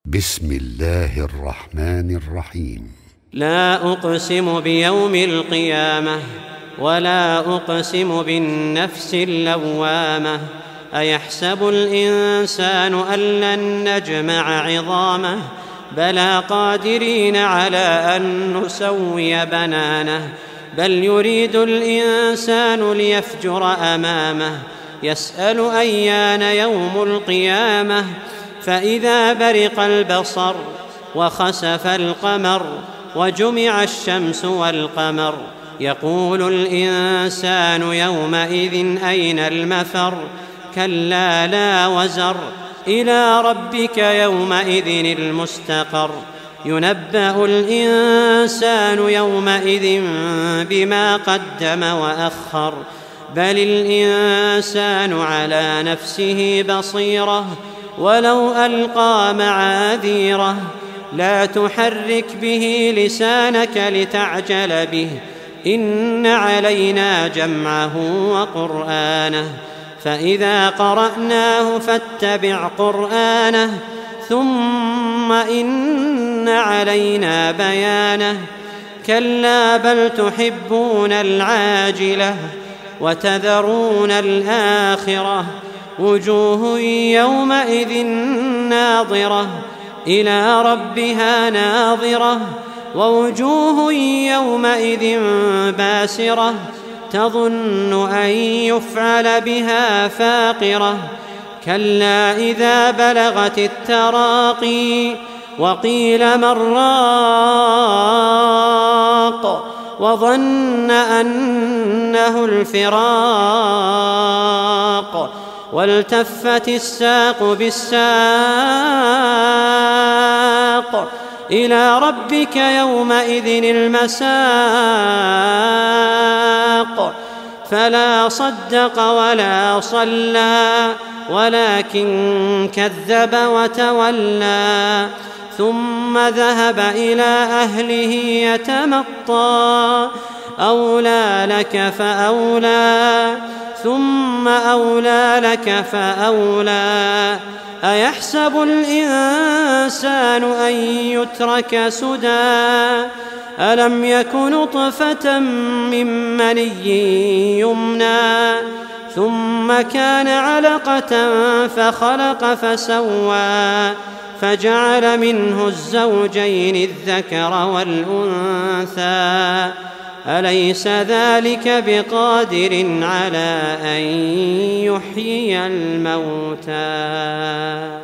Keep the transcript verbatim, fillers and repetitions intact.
بسم الله الرحمن الرحيم. لا أقسم بيوم القيامة ولا أقسم بالنفس اللوامة. أيحسب الإنسان أن لن نجمع عظامه بلى قادرين على أن نسوي بنانه. بل يريد الإنسان ليفجر أمامه يسأل أيان يوم القيامة. فإذا برق البصر وخسف القمر وجمع الشمس والقمر يقول الإنسان يومئذ أين المفر. كلا لا وزر إلى ربك يومئذ المستقر. ينبأ الإنسان يومئذ بما قدم وأخر. بل الإنسان على نفسه بصيرة ولو ألقى معاذيره. لا تحرك به لسانك لتعجل به إن علينا جمعه وقرآنه. فإذا قرأناه فاتبع قرآنه ثم إن علينا بيانه. كلا بل تحبون العاجلة وتذرون الآخرة. وجوه يومئذ ناظرة إلى ربها ناظرة ووجوه يومئذ باسرة تظن أن يفعل بها فاقرة. كلا إذا بلغت التراقي وقيل من راق وظن أنه الفراق والتفت الساق بالساق إلى ربك يومئذ المساق. فلا صدق ولا صلى ولكن كذب وتولى ثم ذهب إلى أهله يتمطى. أولى لك فأولى ثم أولى لك فأولى. أيحسب الإنسان أن يترك سدى ألم يك نطفة من مني يمنى ثم كان علقة فخلق فسوى فجعل منه الزوجين الذكر والأنثى. أليس ذلك بقادر على أن يحيي الموتى؟